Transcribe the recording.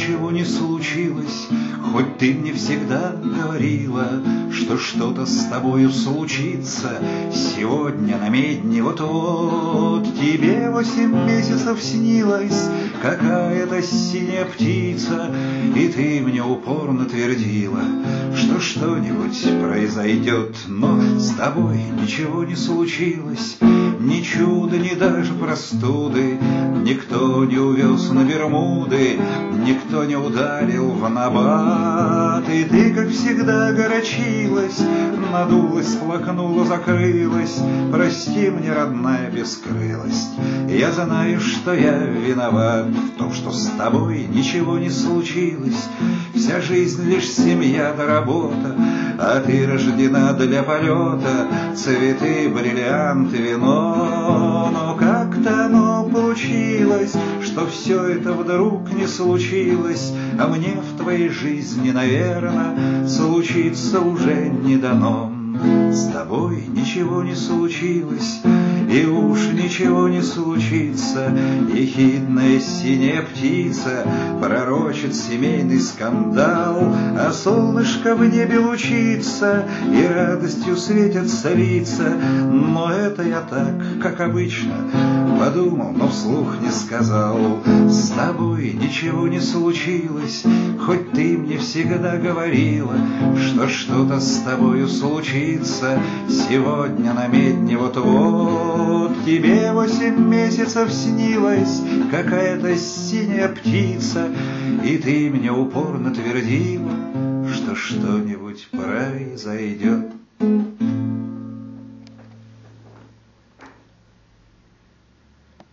ничего не случилось, хоть ты мне всегда говорила, что что-то с тобою случится сегодня на медне вот-вот. Тебе 8 месяцев снилась какая-то синяя птица, и ты мне упорно твердила, что что-нибудь произойдет. Но с тобой ничего не случилось, ни чуда, ни даже простуды. Никто не увез на Бермуды, никто не ударил в набат. И ты, как всегда, горячилась, надулась, сплакнула, закрылась. Прости мне, родная бескрылость, я знаю, что я виноват в том, что с тобой ничего не случилось. Вся жизнь лишь семья да работа, а ты рождена для полета. Цветы, бриллианты, вино. Но как-то оно получилось, что все это вдруг не случилось, а мне в твоей жизни, наверно, случиться уже не дано. С тобой ничего не случилось, и уж ничего не случится. Ехидная синяя птица пророчит семейный скандал, а солнышко в небе лучится, и радостью светятся лица. Но это я так, как обычно, подумал, но вслух не сказал. С тобой ничего не случилось, хоть ты мне всегда говорила, что что-то с тобою случится сегодня на медне вот-вот. Тебе 8 месяцев снилась какая-то синяя птица, и ты мне упорно твердила, что что-нибудь произойдет.